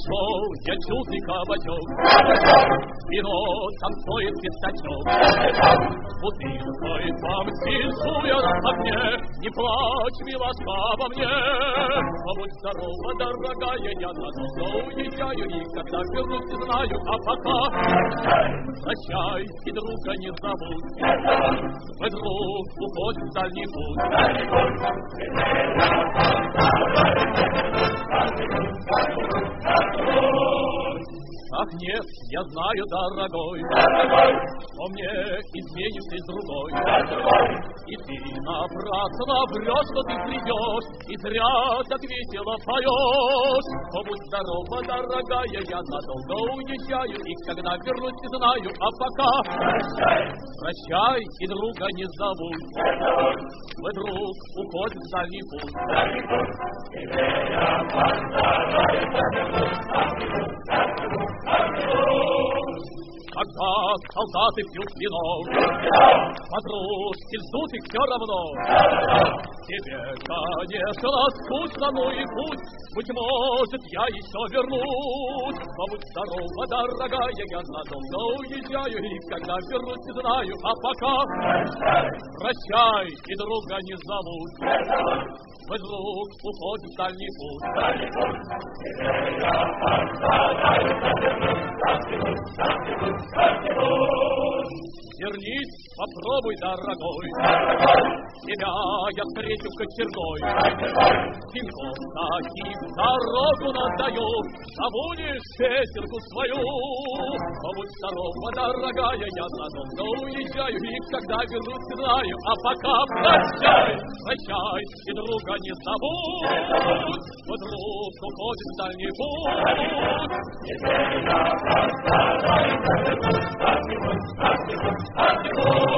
Нашел я чудный кабачок, вино танцует пистачок. Бутылкой вам сижу я на огне, не плачь, милашка, обо мне. Будь здорова, дорогая, я надолго уезжаю, никогда вернусь не знаю, а пока прощай, и друга не забудь. Мой друг уходит в дальний путь. Ах, нет, я знаю, дорогой, что мне изменишь ты с другой. И ты напрасно врешь, что ты придешь, и зря так весело поешь. Но будь здорова, дорогая, я надолго уезжаю, и когда вернусь, не знаю, а пока прощай, и друга не забудь. Мой друг уходит в дальний путь. Когда солдаты пьют вино, подружки ждут их все равно. Тебе, конечно, скучно, но и путь, быть может, я еще вернусь. Но будь здорова, дорогая, я надолго уезжаю, и когда вернусь, не знаю, а пока прощай, и друга не забудь. Мой друг уходит в дальний путь. Вернись, попробуй, дорогой, тебя я встречу кочергой. Синьком таким дорогу надаю, забудешь песенку свою. Но будь здорова, дорогая, я надолго уезжаю, и когда вернусь, не знаю, а пока прощай, прощай, и друга не забудь. Мой друг уходит в дальний путь. Теперь я